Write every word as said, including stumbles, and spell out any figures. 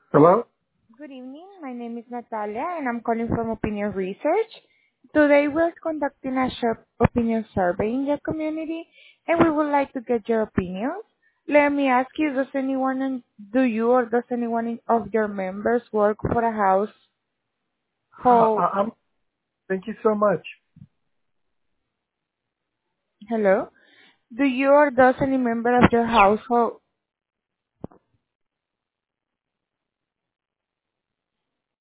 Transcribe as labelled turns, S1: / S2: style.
S1: Hello?
S2: Good evening. My name is Natalia, and I'm calling from Opinion Research. Today, we're conducting a short opinion survey in your community, and we would like to get your opinion. Let me ask you, does anyone, in- do you or does anyone in- of your members work for a
S1: Uh,
S2: household?
S1: I- I'm, thank you so much.
S2: Hello? Do you or does any member of your household